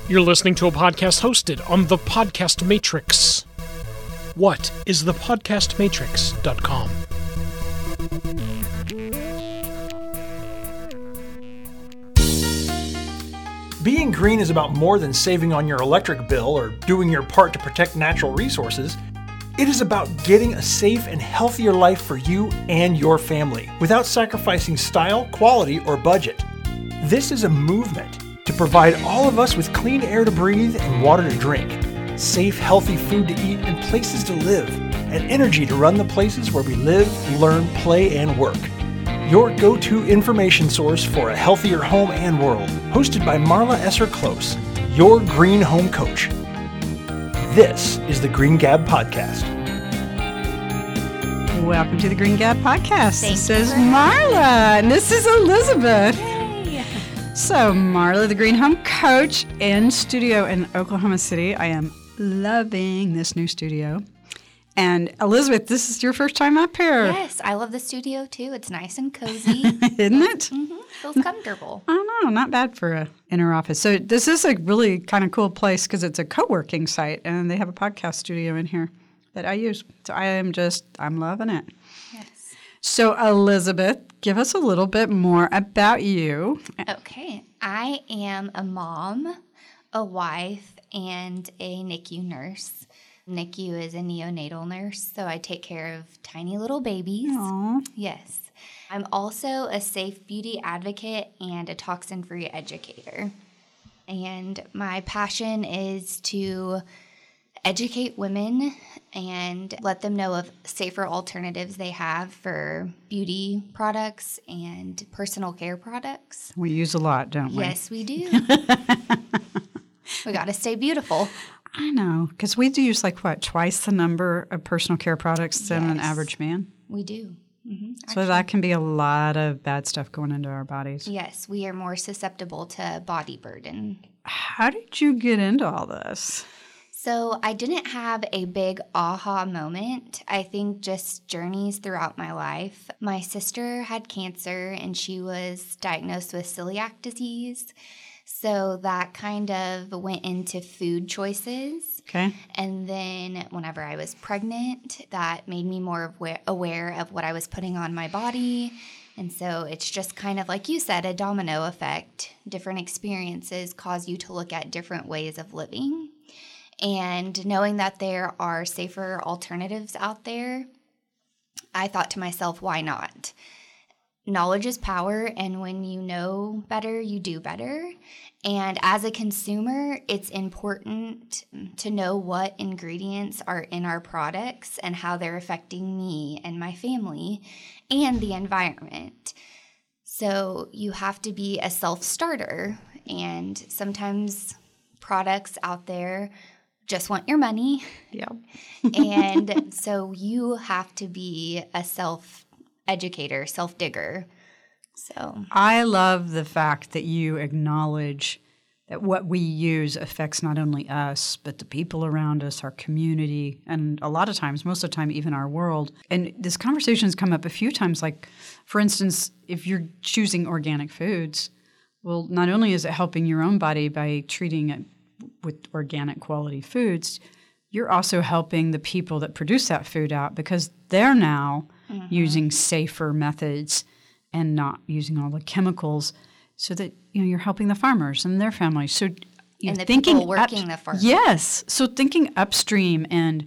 You're listening to a podcast hosted on the Podcast Matrix. What is the podcastmatrix.com? Being green is about more than saving on your electric bill or doing your part to protect natural resources. It is about getting a safe and healthier life for you and your family without sacrificing style, quality, or budget. This is a movement to provide all of us with clean air to breathe and water to drink, safe, healthy food to eat and places to live, and energy to run the places where we live, learn, play, and work. Your go-to information source for a healthier home and world, hosted by Marla Esser-Close, your green home coach. This is the Green Gab Podcast. Welcome to the Green Gab Podcast. This is Marla, and this is Elizabeth. Yay. So, Marla, the Green Home Coach, in studio in Oklahoma City. I am loving this new studio. And Elizabeth, this is your first time up here. Yes, I love the studio too. It's nice and cozy. Isn't it? Mm-hmm. Feels comfortable. I don't know, not bad for an inner office. So this is a really kind of cool place because it's a co-working site, and they have a podcast studio in here that I use. So I'm loving it. Yes. So Elizabeth, give us a little bit more about you. Okay. I am a mom, a wife, and a NICU nurse. NICU is a neonatal nurse, so I take care of tiny little babies. Aww. Yes. I'm also a safe beauty advocate and a toxin-free educator. And my passion is to educate women and let them know of safer alternatives they have for beauty products and personal care products. We use a lot, don't we? Yes, we do. We got to stay beautiful. I know, because we do use twice the number of personal care products than an Yes. average man. We do. Mm-hmm. So that can be a lot of bad stuff going into our bodies. Yes, we are more susceptible to body burden. How did you get into all this? So I didn't have a big aha moment. I think just journeys throughout my life. My sister had cancer and she was diagnosed with celiac disease. So that kind of went into food choices. Okay. And then whenever I was pregnant, that made me more aware of what I was putting on my body. And so it's just kind of like you said, a domino effect. Different experiences cause you to look at different ways of living. And knowing that there are safer alternatives out there, I thought to myself, why not? Knowledge is power, and when you know better, you do better. And as a consumer, it's important to know what ingredients are in our products and how they're affecting me and my family and the environment. So you have to be a self-starter, and sometimes products out there just want your money. Yeah. And so you have to be a self-educator, self-digger. So I love the fact that you acknowledge that what we use affects not only us, but the people around us, our community, and a lot of times, most of the time, even our world. And this conversation has come up a few times, like, for instance, if you're choosing organic foods, well, not only is it helping your own body by treating it with organic quality foods, you're also helping the people that produce that food out because they're now using safer methods and not using all the chemicals, so that you're helping the farmers and their families. So and the people working the farm. Yes. So thinking upstream and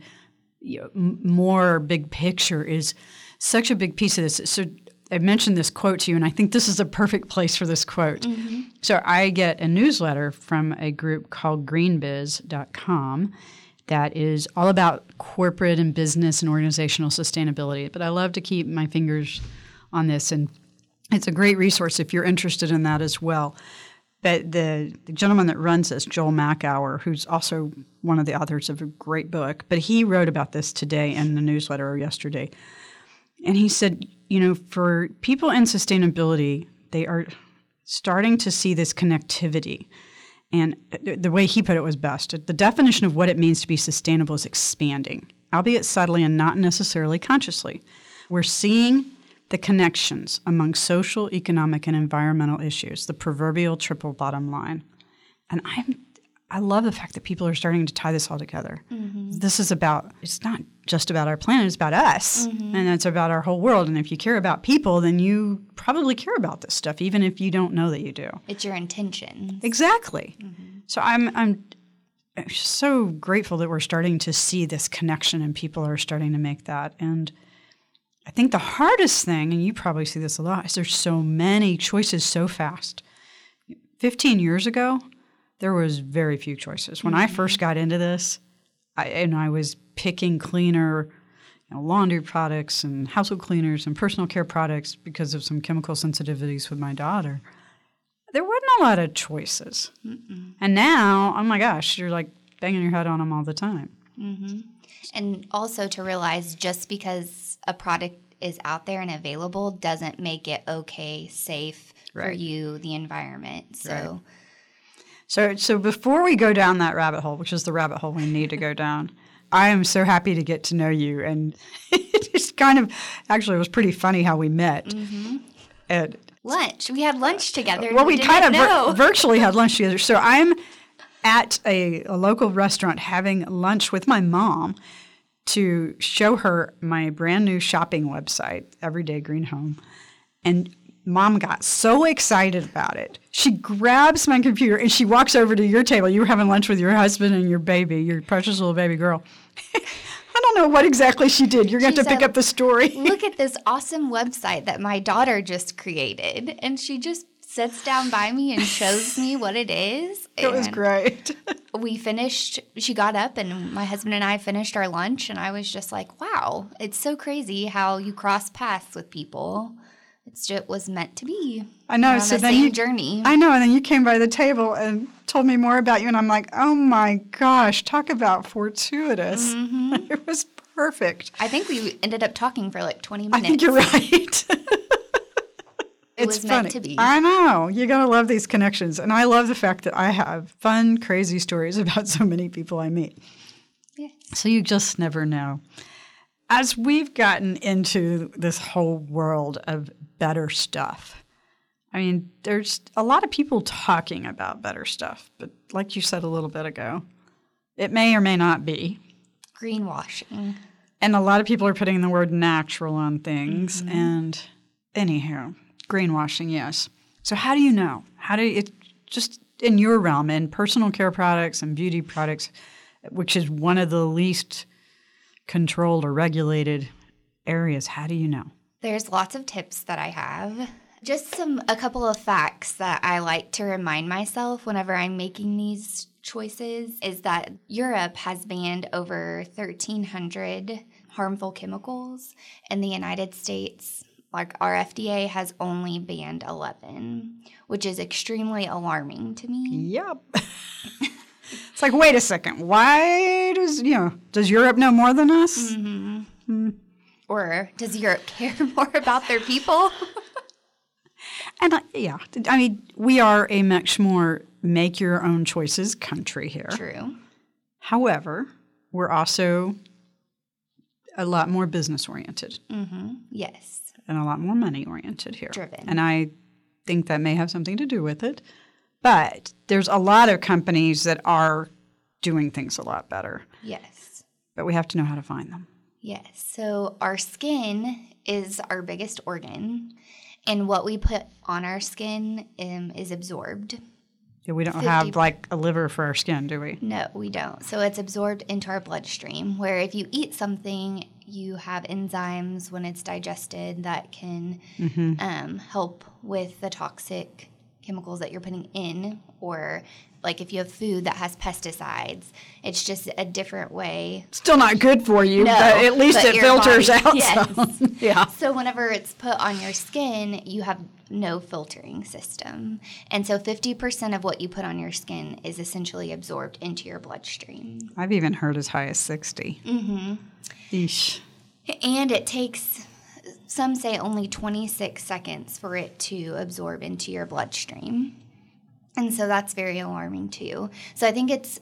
more big picture is such a big piece of this. So I mentioned this quote to you, and I think this is a perfect place for this quote. Mm-hmm. So I get a newsletter from a group called greenbiz.com that is all about corporate and business and organizational sustainability. But I love to keep my fingers on this, and it's a great resource if you're interested in that as well. But the gentleman that runs this, Joel Makower, who's also one of the authors of a great book, but he wrote about this today in the newsletter or yesterday. And he said, for people in sustainability, they are starting to see this connectivity. And the way he put it was best. The definition of what it means to be sustainable is expanding, albeit subtly and not necessarily consciously. We're seeing the connections among social, economic, and environmental issues, the proverbial triple bottom line. And I love the fact that people are starting to tie this all together. This is it's not just about our planet, it's about us. And it's about our whole world. And if you care about people, then you probably care about this stuff, even if you don't know that you do. It's your intention. Exactly. So I'm so grateful that we're starting to see this connection and people are starting to make that. And I think the hardest thing, and you probably see this a lot, is there's so many choices so fast. 15 years ago, there was very few choices. When I first got into this, I was picking cleaner, laundry products and household cleaners and personal care products because of some chemical sensitivities with my daughter. There wasn't a lot of choices. And now, oh my gosh, you're like banging your head on them all the time. And also to realize just because a product is out there and available doesn't make it okay, safe for you, the environment. So. So before we go down that rabbit hole, which is the rabbit hole we need to go down, I am so happy to get to know you. And it's actually, it was pretty funny how we met. At lunch. We had lunch together. Well, we kind of virtually had lunch together. So I'm at a local restaurant having lunch with my mom to show her my brand new shopping website, Everyday Green Home. And Mom got so excited about it. She grabs my computer and she walks over to your table. You were having lunch with your husband and your baby, your precious little baby girl. I don't know what exactly she did. You're going to have to pick up the story. Look at this awesome website that my daughter just created. And she just sits down by me and shows me what it is. It was great. She got up and my husband and I finished our lunch. And I was just like, wow, it's so crazy how you cross paths with people. It was meant to be. I know. On the same journey. I know. And then you came by the table and told me more about you. And I'm like, oh my gosh, talk about fortuitous. It was perfect. I think we ended up talking for like 20 minutes. I think you're right. It's funny. Meant to be. I know. You're going to love these connections. And I love the fact that I have fun, crazy stories about so many people I meet. Yeah. So you just never know. As we've gotten into this whole world of better stuff, I mean, there's a lot of people talking about better stuff, but like you said a little bit ago, it may or may not be. Greenwashing. And a lot of people are putting the word natural on things. And anyhow, greenwashing, yes. So how do you know? Just in your realm, in personal care products and beauty products, which is one of the least controlled or regulated areas, how do you know? There's lots of tips that I have. Just a couple of facts that I like to remind myself whenever I'm making these choices is that Europe has banned over 1,300 harmful chemicals. In the United States, like our FDA has only banned 11, which is extremely alarming to me. Yep. It's like, wait a second. Why does Europe know more than us? Or does Europe care more about their people? And I mean, we are a much more make your own choices country here. True. However, we're also a lot more business oriented. Yes. And a lot more money oriented here. Driven. And I think that may have something to do with it. But there's a lot of companies that are doing things a lot better. Yes. But we have to know how to find them. Yes. So our skin is our biggest organ. And what we put on our skin is absorbed. Yeah, we don't have like a liver for our skin, do we? No, we don't. So it's absorbed into our bloodstream, where if you eat something, you have enzymes when it's digested that can help with the toxic chemicals that you're putting in, or like if you have food that has pesticides, it's just a different way. Still not good for you, but at least it filters out. Yes. Some. Yeah. So whenever it's put on your skin, you have no filtering system. And so 50% of what you put on your skin is essentially absorbed into your bloodstream. I've even heard as high as 60. Eesh. And it takes, some say, only 26 seconds for it to absorb into your bloodstream. And so that's very alarming too. So I think it's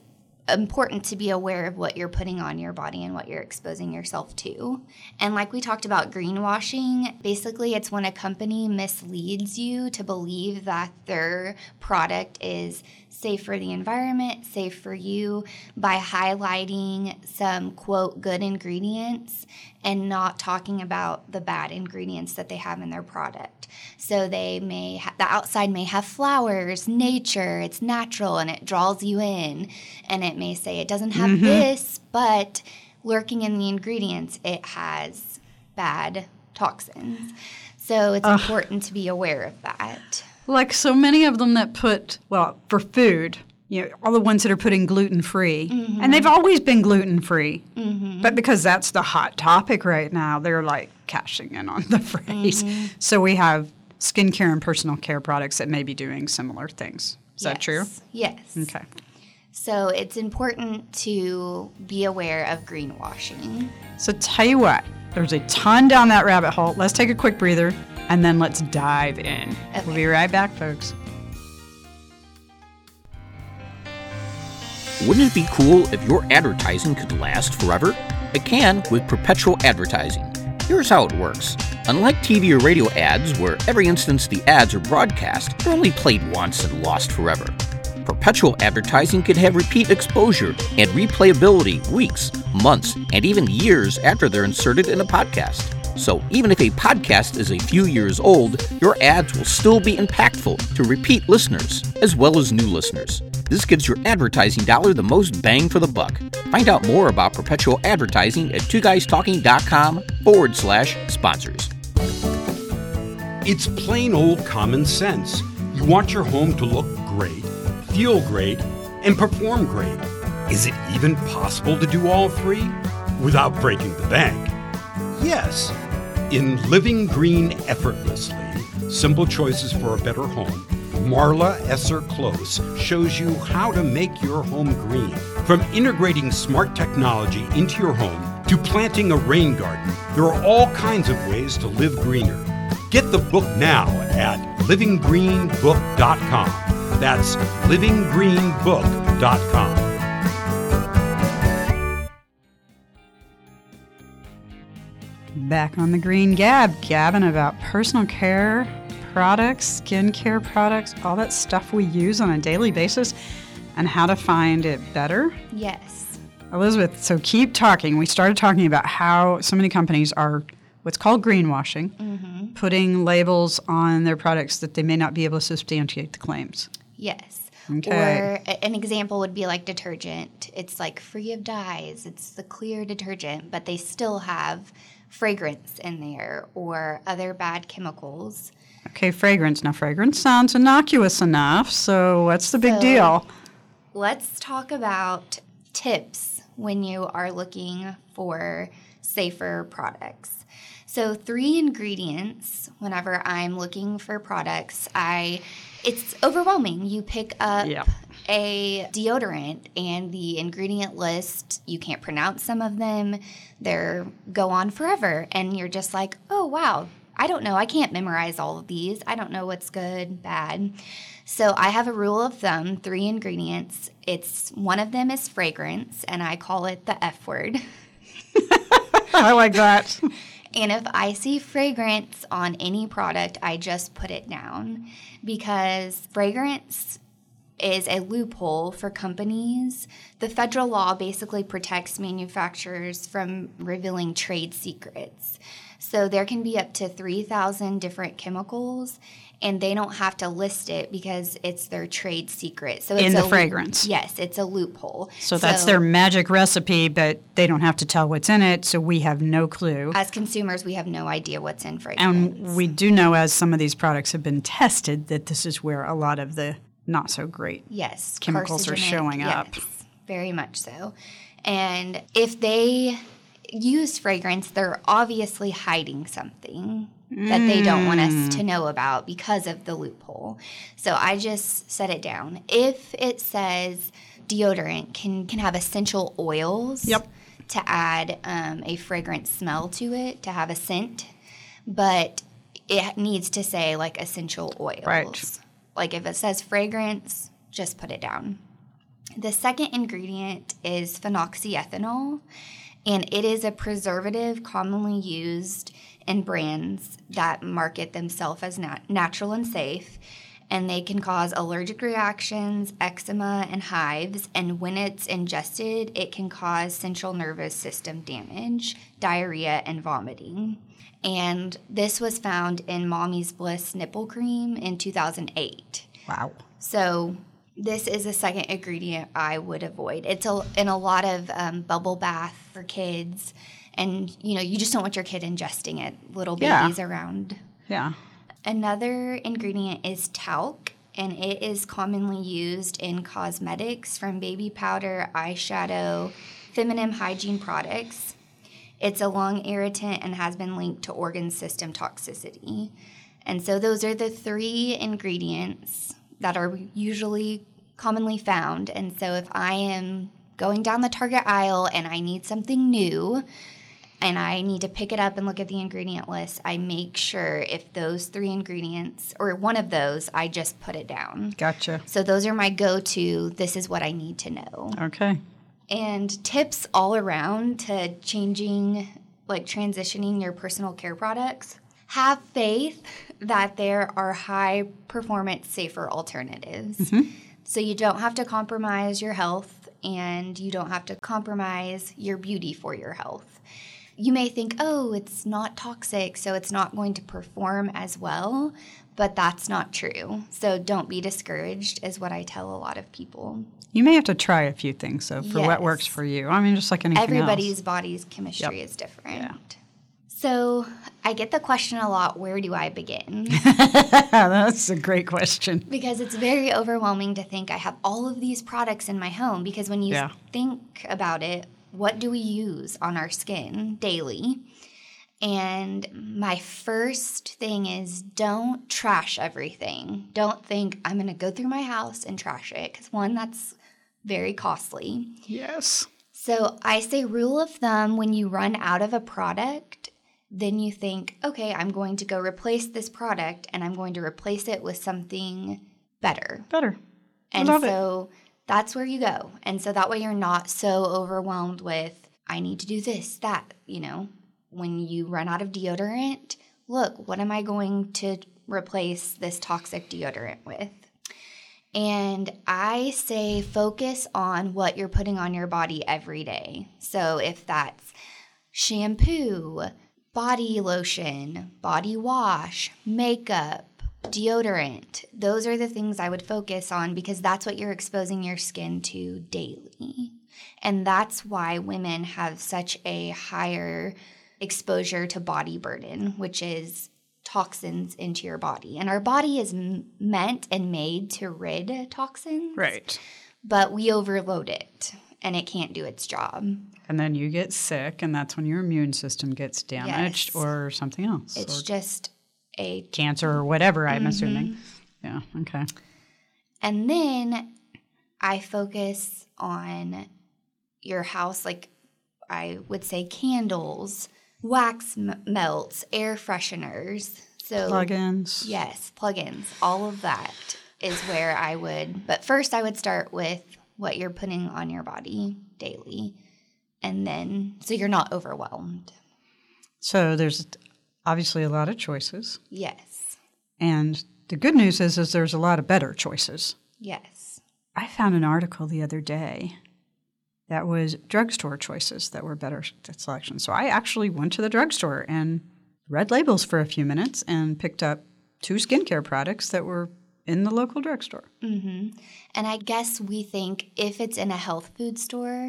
important to be aware of what you're putting on your body and what you're exposing yourself to. And like we talked about greenwashing, basically it's when a company misleads you to believe that their product is safe for the environment, safe for you, by highlighting some, quote, good ingredients and not talking about the bad ingredients that they have in their product. So they may the outside may have flowers, nature, it's natural, and it draws you in. And it may say it doesn't have this, but lurking in the ingredients, it has bad toxins. So it's important to be aware of that. Like so many of them that put, well, for food, all the ones that are putting gluten-free, and they've always been gluten-free, but because that's the hot topic right now, they're like cashing in on the phrase. So we have skincare and personal care products that may be doing similar things. Is that true? Yes. Okay. So it's important to be aware of greenwashing. So tell you what, there's a ton down that rabbit hole. Let's take a quick breather, and then let's dive in. Okay. We'll be right back, folks. Wouldn't it be cool if your advertising could last forever? It can with perpetual advertising. Here's how it works. Unlike TV or radio ads, where every instance the ads are broadcast, they're only played once and lost forever. Perpetual advertising can have repeat exposure and replayability weeks, months, and even years after they're inserted in a podcast. So even if a podcast is a few years old, your ads will still be impactful to repeat listeners, as well as new listeners. This gives your advertising dollar the most bang for the buck. Find out more about perpetual advertising at twoguystalking.com/sponsors. It's plain old common sense. You want your home to look great, feel great, and perform great. Is it even possible to do all three without breaking the bank? Yes. In Living Green Effortlessly, Simple Choices for a Better Home, Marla Esser-Close shows you how to make your home green. From integrating smart technology into your home to planting a rain garden, there are all kinds of ways to live greener. Get the book now at livinggreenbook.com. That's livinggreenbook.com. Back on the Green Gab, gabbing about personal care products, skincare products, all that stuff we use on a daily basis, and how to find it better. Yes. Elizabeth, so keep talking. We started talking about how so many companies are what's called greenwashing, putting labels on their products that they may not be able to substantiate the claims. Yes. Okay. Or an example would be like detergent. It's like free of dyes. It's the clear detergent, but they still have fragrance in there or other bad chemicals. Okay, fragrance. Now, fragrance sounds innocuous enough, so what's the big deal? Let's talk about tips when you are looking for safer products. So 3 ingredients whenever I'm looking for products, it's overwhelming. You pick up a deodorant and the ingredient list, you can't pronounce some of them. They go on forever. And you're just like, oh, wow, I don't know. I can't memorize all of these. I don't know what's good, bad. So I have a rule of thumb, 3 ingredients. One of them is fragrance, and I call it the F word. I like that. And if I see fragrance on any product, I just put it down because fragrance is a loophole for companies. The federal law basically protects manufacturers from revealing trade secrets. So there can be up to 3,000 different chemicals, and they don't have to list it because it's their trade secret. So it's in the fragrance. Yes, it's a loophole. So that's their magic recipe, but they don't have to tell what's in it, so we have no clue. As consumers, we have no idea what's in fragrance. And we do know, as some of these products have been tested, that this is where a lot of the not so great chemicals are showing up. Yes, very much so. And if they use fragrance, they're obviously hiding something that they don't want us to know about because of the loophole. So I just set it down. If it says deodorant can have essential oils to add a fragrant smell to it, to have a scent, but it needs to say like essential oils. Right. Like if it says fragrance, just put it down. The second ingredient is phenoxyethanol, and it is a preservative commonly used in brands that market themselves as natural and safe, and they can cause allergic reactions, eczema, and hives, and when it's ingested, it can cause central nervous system damage, diarrhea, and vomiting. And this was found in Mommy's Bliss nipple cream in 2008. Wow. So this is a second ingredient I would avoid. It's in a lot of bubble bath for kids, and you just don't want your kid ingesting it. Little babies around. Yeah. Another ingredient is talc, and it is commonly used in cosmetics from baby powder, eyeshadow, feminine hygiene products. It's a lung irritant and has been linked to organ system toxicity. And so those are the 3 ingredients that are usually commonly found. And so if I am going down the Target aisle and I need something new and I need to pick it up and look at the ingredient list, I make sure if those 3 ingredients or one of those, I just put it down. Gotcha. So those are my go-to, this is what I need to know. Okay. And tips all around to transitioning your personal care products. Have faith that there are high-performance, safer alternatives. Mm-hmm. So you don't have to compromise your health, and you don't have to compromise your beauty for your health. You may think, oh, it's not toxic, so it's not going to perform as well, but that's not true. So don't be discouraged, is what I tell a lot of people. You may have to try a few things, though, for what works for you. I mean, just like anything Everybody's else. body's chemistry is different. Yeah. So I get the question a lot, where do I begin? That's a great question. Because it's very overwhelming to think I have all of these products in my home. Because when you think about it, what do we use on our skin daily? And my first thing is don't trash everything. Don't think I'm going to go through my house and trash it. Because one, that's very costly. Yes. So I say rule of thumb, when you run out of a product, then you think, okay, I'm going to go replace this product and I'm going to replace it with something better. And so that's where you go. And so that way you're not so overwhelmed with, I need to do this, that, When you run out of deodorant, look, what am I going to replace this toxic deodorant with? And I say focus on what you're putting on your body every day. So if that's shampoo, body lotion, body wash, makeup, deodorant, those are the things I would focus on because that's what you're exposing your skin to daily. And that's why women have such a higher exposure to body burden, which is toxins into your body. And our body is meant and made to rid toxins. Right. But we overload it and it can't do its job. And then you get sick, and that's when your immune system gets damaged or something else. It's just a cancer or whatever, I'm assuming. Yeah, okay. And then I focus on your house, like I would say candles, wax melts, air fresheners. So plugins. Yes, plugins. All of that is where I would. But first I would start with what you're putting on your body daily. And then, so you're not overwhelmed. So there's obviously a lot of choices. Yes. And the good news is there's a lot of better choices. Yes. I found an article the other day that was drugstore choices that were better selection. So I actually went to the drugstore and read labels for a few minutes and picked up 2 skincare products that were in the local drugstore. Mm-hmm. And I guess we think if it's in a health food store,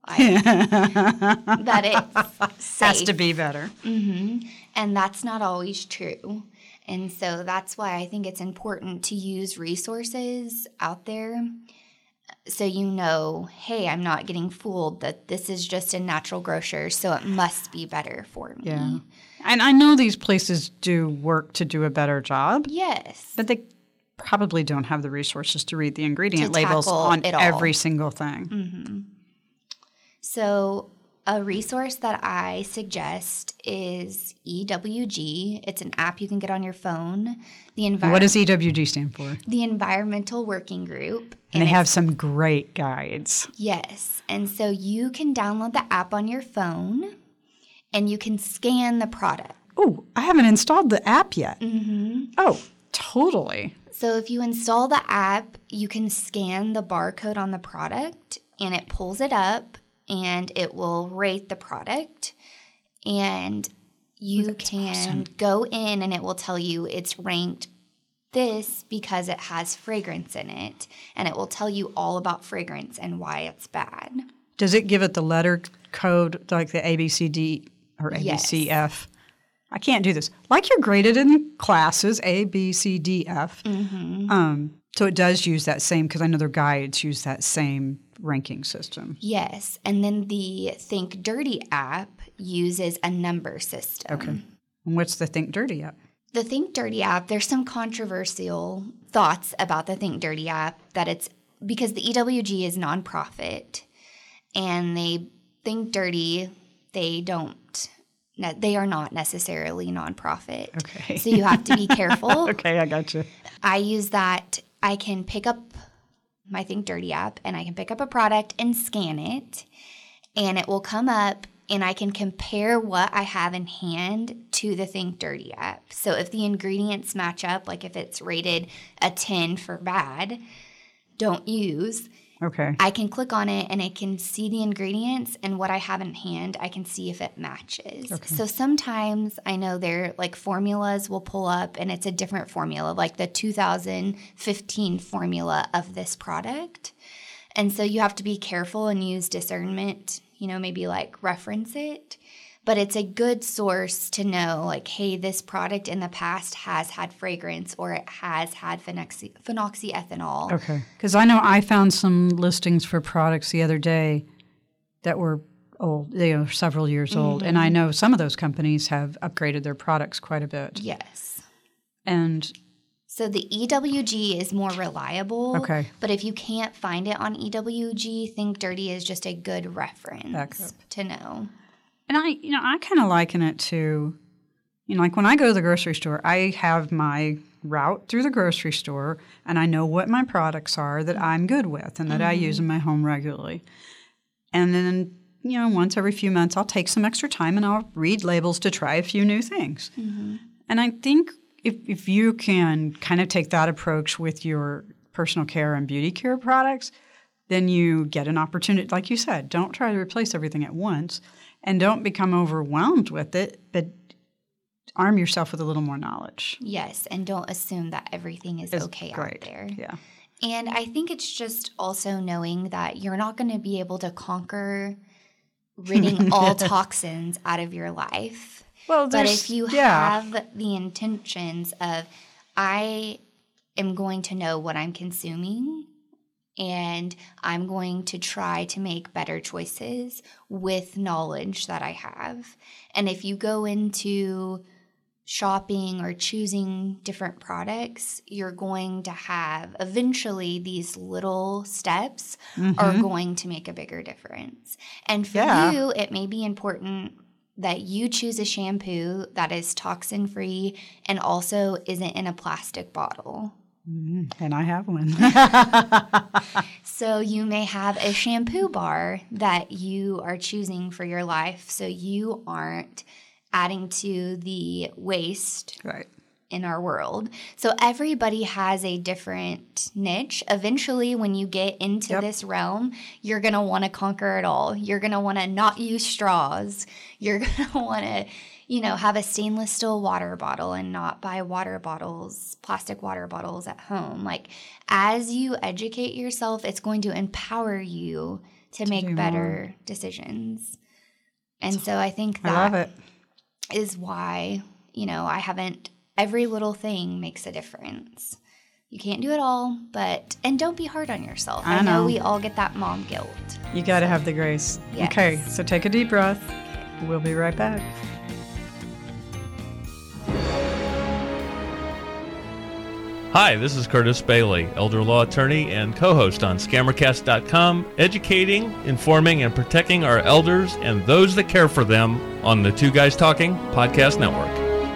that it's safe. Has to be better. Mm-hmm. And that's not always true. And so that's why I think it's important to use resources out there so you know, hey, I'm not getting fooled that this is just a natural grocer, so it must be better for me. Yeah. And I know these places do work to do a better job. Yes. But they probably don't have the resources to read the ingredient labels on every single thing. Mm-hmm. So a resource that I suggest is EWG. It's an app you can get on your phone. What does EWG stand for? The Environmental Working Group. And they have some great guides. Yes. And so you can download the app on your phone and you can scan the product. Oh, I haven't installed the app yet. Mm-hmm. Oh, totally. So if you install the app, you can scan the barcode on the product and it pulls it up and it will rate the product. And you can go in and it will tell you it's ranked this because it has fragrance in it. And it will tell you all about fragrance and why it's bad. Does it give it the letter code like the ABCD or ABCF? Yes. I can't do this. Like you're graded in classes, A, B, C, D, F. Mm-hmm. So it does use that same, because I know their guides use that same ranking system. Yes. And then the Think Dirty app uses a number system. Okay. And what's the Think Dirty app? The Think Dirty app, there's some controversial thoughts about the Think Dirty app, that it's because the EWG is nonprofit and they think dirty, they are not necessarily nonprofit. Okay. So you have to be careful. Okay, I got you. I use that. I can pick up my Think Dirty app and I can pick up a product and scan it and it will come up and I can compare what I have in hand to the Think Dirty app. So if the ingredients match up, like if it's rated a 10 for bad, don't use. Okay. I can click on it and I can see the ingredients and what I have in hand, I can see if it matches. Okay. So sometimes I know they're like formulas will pull up and it's a different formula, like the 2015 formula of this product. And so you have to be careful and use discernment, maybe like reference it. But it's a good source to know, like, hey, this product in the past has had fragrance or it has had phenoxyethanol. Okay. Because I know I found some listings for products the other day that were old, several years old. And I know some of those companies have upgraded their products quite a bit. Yes. And so the EWG is more reliable. Okay. But if you can't find it on EWG, Think Dirty is just a good reference to know. And I kind of liken it to, like when I go to the grocery store, I have my route through the grocery store and I know what my products are that I'm good with and that I use in my home regularly. And then, once every few months, I'll take some extra time and I'll read labels to try a few new things. Mm-hmm. And I think if you can kind of take that approach with your personal care and beauty care products, then you get an opportunity. Like you said, don't try to replace everything at once. And don't become overwhelmed with it, but arm yourself with a little more knowledge. Yes, and don't assume that everything is okay out there. Yeah. And I think it's just also knowing that you're not going to be able to conquer ridding all toxins out of your life. Well, but if you have the intentions of, I am going to know what I'm consuming, and I'm going to try to make better choices with knowledge that I have. And if you go into shopping or choosing different products, you're going to have eventually these little steps are going to make a bigger difference. And for you, it may be important that you choose a shampoo that is toxin-free and also isn't in a plastic bottle. And I have one. So you may have a shampoo bar that you are choosing for your life so you aren't adding to the waste in our world. So everybody has a different niche. Eventually, when you get into this realm, you're going to want to conquer it all. You're going to want to not use straws. You're going to want to have a stainless steel water bottle and not buy plastic water bottles at home. Like, as you educate yourself, it's going to empower you to make better decisions. And so I think that I love it. Is why, every little thing makes a difference. You can't do it all, and don't be hard on yourself. I know we all get that mom guilt. You got to have the grace. Yes. Okay, so take a deep breath. We'll be right back. Hi, this is Curtis Bailey, elder law attorney and co-host on Scammercast.com, educating, informing, and protecting our elders and those that care for them on the Two Guys Talking podcast network.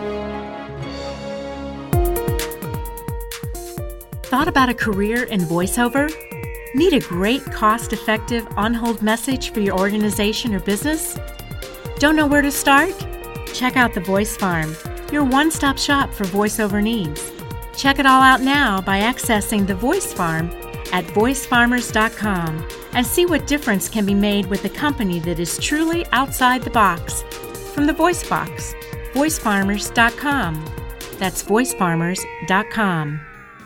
Thought about a career in voiceover? Need a great, cost-effective, on-hold message for your organization or business? Don't know where to start? Check out The Voice Farm, your one-stop shop for voiceover needs. Check it all out now by accessing The Voice Farm at voicefarmers.com and see what difference can be made with a company that is truly outside the box. From the Voice Box, voicefarmers.com. That's voicefarmers.com.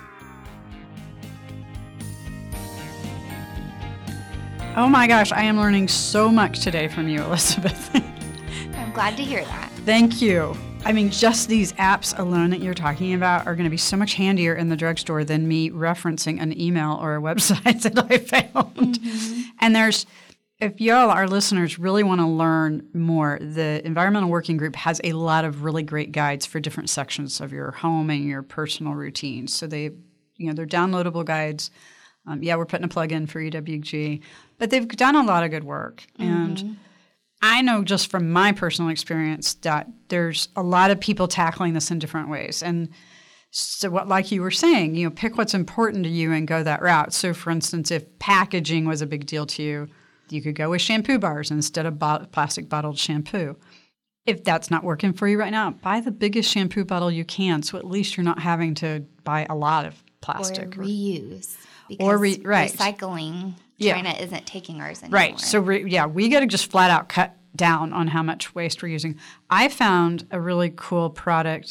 Oh my gosh, I am learning so much today from you, Elizabeth. I'm glad to hear that. Thank you. I mean, just these apps alone that you're talking about are going to be so much handier in the drugstore than me referencing an email or a website that I found. Mm-hmm. And if y'all, our listeners, really want to learn more, the Environmental Working Group has a lot of really great guides for different sections of your home and your personal routines. So they're downloadable guides. We're putting a plug in for EWG, but they've done a lot of good work. Mm-hmm. And I know just from my personal experience that there's a lot of people tackling this in different ways. And so like you were saying, pick what's important to you and go that route. So for instance, if packaging was a big deal to you, you could go with shampoo bars instead of plastic bottled shampoo. If that's not working for you right now, buy the biggest shampoo bottle you can, so at least you're not having to buy a lot of plastic. Or reuse. Because right. Recycling, China isn't taking ours anymore. Right. So, we got to just flat out cut down on how much waste we're using. I found a really cool product.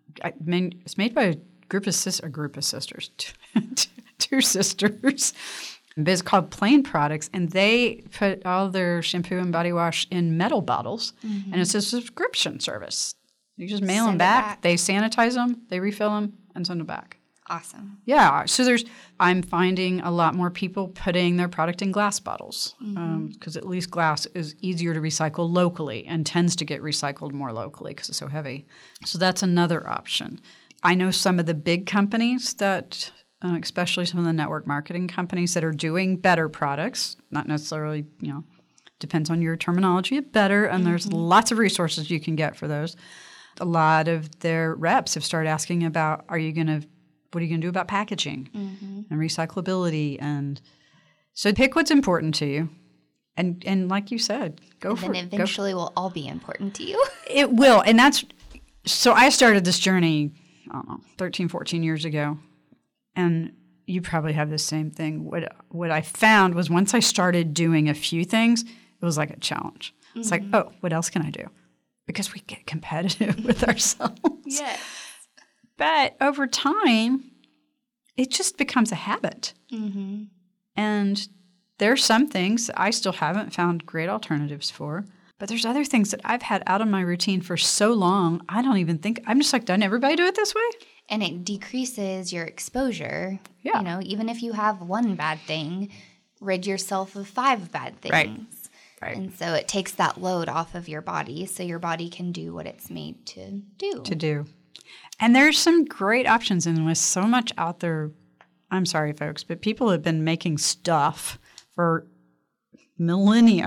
It's made by a group of sisters, two sisters. It's called Plain Products, and they put all their shampoo and body wash in metal bottles, and it's a subscription service. You just mail them back. They sanitize them, they refill them, and send them back. Awesome. Yeah. So I'm finding a lot more people putting their product in glass bottles because at least glass is easier to recycle locally and tends to get recycled more locally because it's so heavy. So that's another option. I know some of the big companies that, especially some of the network marketing companies that are doing better products, not necessarily, depends on your terminology of better, and there's lots of resources you can get for those. A lot of their reps have started asking about, what are you going to do about packaging and recyclability? And so pick what's important to you. And like you said, go for it. And eventually will all be important to you. It will. And so I started this journey, 13, 14 years ago. And you probably have the same thing. What I found was once I started doing a few things, it was like a challenge. It's like, oh, what else can I do? Because we get competitive with ourselves. Yes. But over time, it just becomes a habit. And there's some things I still haven't found great alternatives for. But there's other things that I've had out of my routine for so long, I don't even think – I'm just like, doesn't everybody do it this way? And it decreases your exposure. Yeah. Even if you have one bad thing, rid yourself of 5 bad things. Right. And so it takes that load off of your body so your body can do what it's made to do. And there's some great options, and with so much out there, I'm sorry, folks, but people have been making stuff for millennia.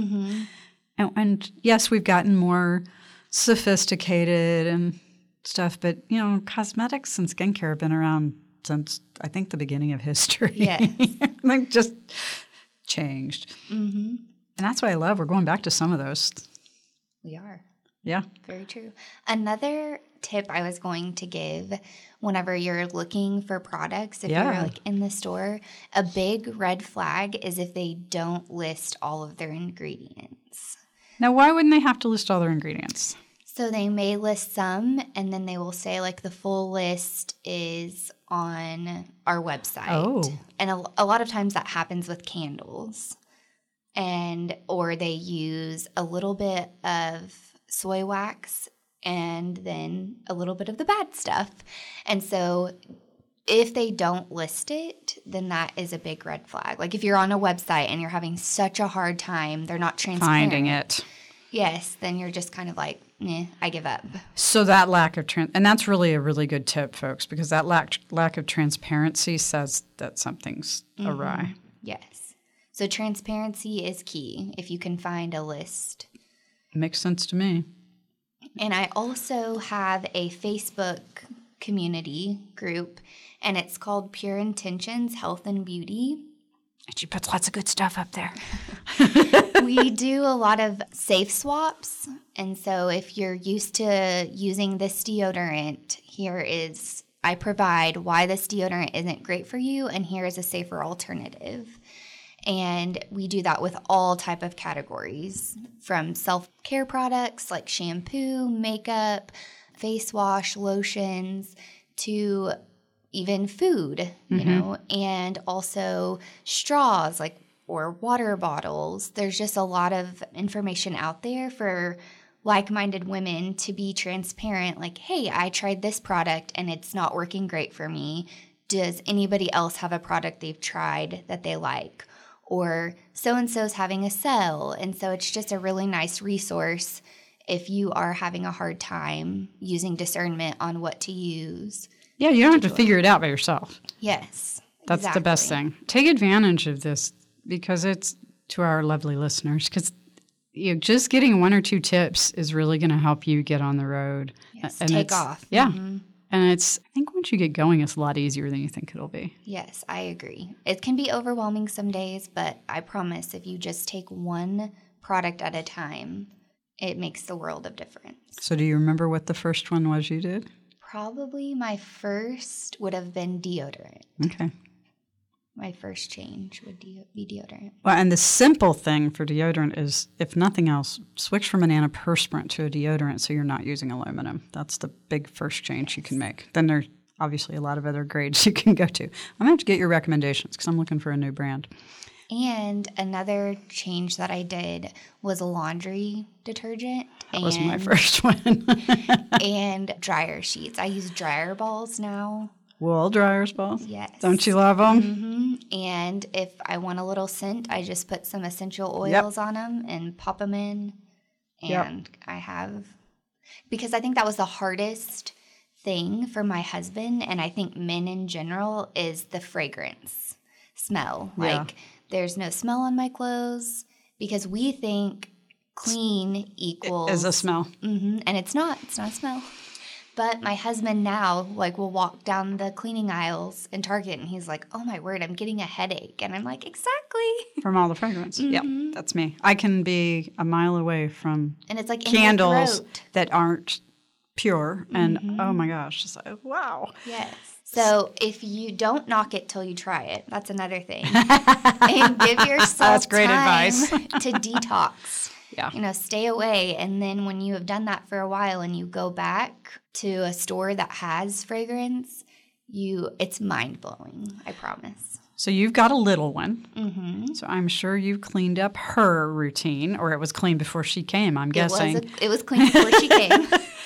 And yes, we've gotten more sophisticated and stuff, but, cosmetics and skincare have been around since, I think, the beginning of history. Yes. They've just changed. And that's what I love. We're going back to some of those. We are. Yeah. Very true. Another tip I was going to give whenever you're looking for products, if you're in the store, a big red flag is if they don't list all of their ingredients. Now, why wouldn't they have to list all their ingredients? So they may list some, and then they will say, the full list is on our website. Oh. And a lot of times that happens with candles. Or they use a little bit of soy wax and then a little bit of the bad stuff. And so if they don't list it, then that is a big red flag. If you're on a website and you're having such a hard time, they're not transparent. Finding it. Yes, then you're just kind of like, I give up. So that lack of and that's really a really good tip, folks, because that lack of transparency says that something's awry. Yes. So transparency is key if you can find a list. Makes sense to me. And I also have a Facebook community group, and it's called Pure Intentions Health and Beauty. And she puts lots of good stuff up there. We do a lot of safe swaps. And so if you're used to using this deodorant, here is, I provide why this deodorant isn't great for you, and here is a safer alternative. And we do that with all type of categories, from self-care products like shampoo, makeup, face wash, lotions, to even food, you know, and also straws or water bottles. There's just a lot of information out there for like-minded women to be transparent, like, hey, I tried this product and it's not working great for me. Does anybody else have a product they've tried that they like? Or so-and-so's having a sale. And so it's just a really nice resource if you are having a hard time using discernment on what to use. Yeah, you don't have to figure it out by yourself. Yes. That's the best thing. Take advantage of this, because it's, to our lovely listeners, because just getting 1 or 2 tips is really going to help you get on the road. Yes, and take off. Yeah. And I think once you get going, it's a lot easier than you think it'll be. Yes, I agree. It can be overwhelming some days, but I promise if you just take one product at a time, it makes the world of difference. So do you remember what the first one was you did? Probably my first would have been deodorant. Okay. My first change would be deodorant. Well, and the simple thing for deodorant is, if nothing else, switch from an antiperspirant to a deodorant so you're not using aluminum. That's the big first change you can make. Then there's obviously a lot of other grades you can go to. I'm going to have to get your recommendations because I'm looking for a new brand. And another change that I did was laundry detergent. That was my first one. And dryer sheets. I use dryer balls now. Wool dryers balls? Yes. Don't you love them? And if I want a little scent, I just put some essential oils on them and pop them in. And I have, because I think that was the hardest thing for my husband, and I think men in general, is the fragrance smell. Yeah. Like, there's no smell on my clothes, because we think clean equals Is a smell. And it's not a smell. But my husband now, will walk down the cleaning aisles in Target, and he's like, oh my word, I'm getting a headache. And I'm like, exactly. From all the fragrance. Yeah, that's me. I can be a mile away from and it's like candles in your throat. that aren't pure. And oh my gosh, it's like, wow. Yes. So if you don't knock it till you try it, that's another thing. And give yourself That's great time advice. to detox. Yeah. Stay away. And then when you have done that for a while and you go back to a store that has fragrance, it's mind-blowing, I promise. So you've got a little one. So I'm sure you've cleaned up her routine, or it was clean before she came, I'm guessing. It was clean before she came.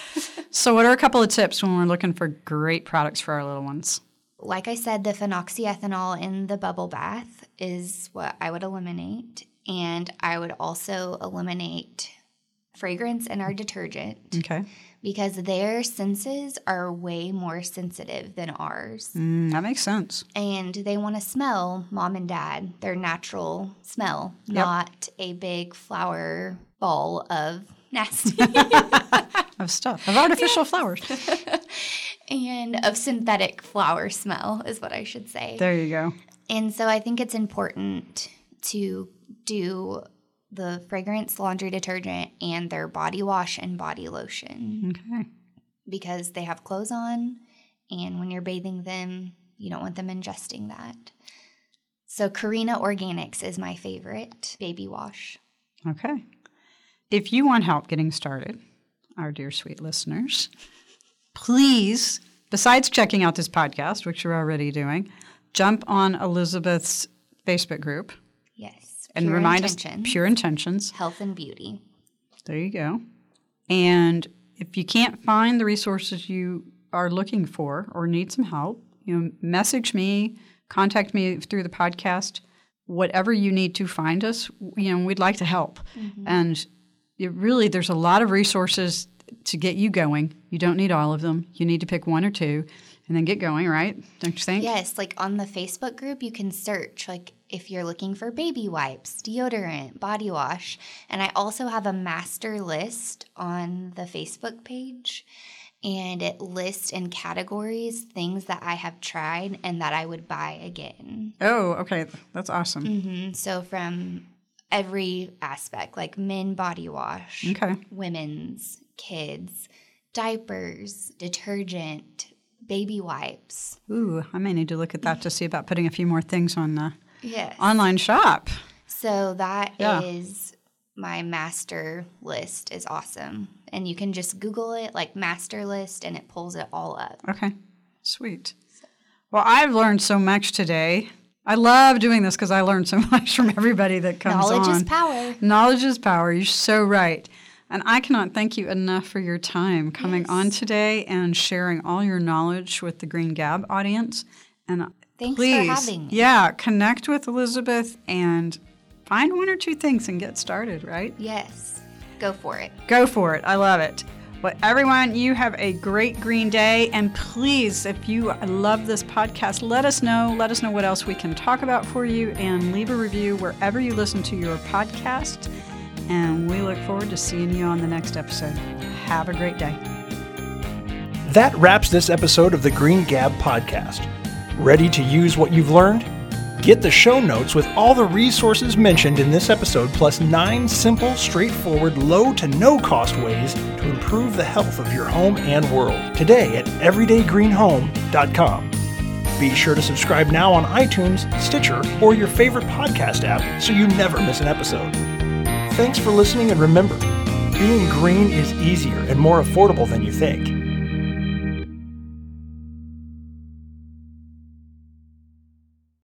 So what are a couple of tips when we're looking for great products for our little ones? Like I said, the phenoxyethanol in the bubble bath is what I would eliminate. And I would also eliminate fragrance in our detergent. Okay. Because their senses are way more sensitive than ours. That makes sense. And they want to smell mom and dad, their natural smell, not a big flower ball of nasty. Of stuff. Of artificial flowers. And of synthetic flower smell is what I should say. There you go. And so I think it's important to do the fragrance laundry detergent and their body wash and body lotion. Okay. Because they have clothes on, and when you're bathing them, you don't want them ingesting that. So Carina Organics is my favorite baby wash. Okay. If you want help getting started, our dear sweet listeners, please, besides checking out this podcast, which you're already doing, jump on Elizabeth's Facebook group. Yes. And Pure remind Intentions. us, Pure Intentions. Health and Beauty. There you go. And if you can't find the resources you are looking for or need some help, message me, contact me through the podcast, whatever you need to find us, we'd like to help. And there's a lot of resources to get you going. You don't need all of them. You need to pick one or two and then get going, right? Don't you think? Yes, like on the Facebook group, you can search, like if you're looking for baby wipes, deodorant, body wash. And I also have a master list on the Facebook page, and it lists in categories things that I have tried and that I would buy again. Oh, okay. That's awesome. Mm-hmm. So from every aspect, like men body wash, Okay. women's, kids, diapers, detergent, baby wipes. Ooh, I may need to look at that to see about putting a few more things on the Yes. online shop. So that Yeah. is my master list is awesome. And you can just Google it, like master list, and it pulls it all up. Okay, sweet. Well, I've learned so much today. I love doing this because I learned so much from everybody that comes on. Knowledge is power. Knowledge is power. You're so right. And I cannot thank you enough for your time coming on today and sharing all your knowledge with the Green Gab audience. And Thanks please, for having me. Yeah, connect with Elizabeth and find one or two things and get started, right? Yes. Go for it. Go for it. I love it. Well, everyone, you have a great green day. And please, if you love this podcast, let us know. Let us know what else we can talk about for you, and leave a review wherever you listen to your podcast. And we look forward to seeing you on the next episode. Have a great day. That wraps this episode of the Green Gab podcast. Ready to use what you've learned? Get the show notes with all the resources mentioned in this episode, plus 9 simple, straightforward, low to no cost ways to improve the health of your home and world today at everydaygreenhome.com. Be sure to subscribe now on iTunes, Stitcher, or your favorite podcast app so you never miss an episode. Thanks for listening, and remember, being green is easier and more affordable than you think.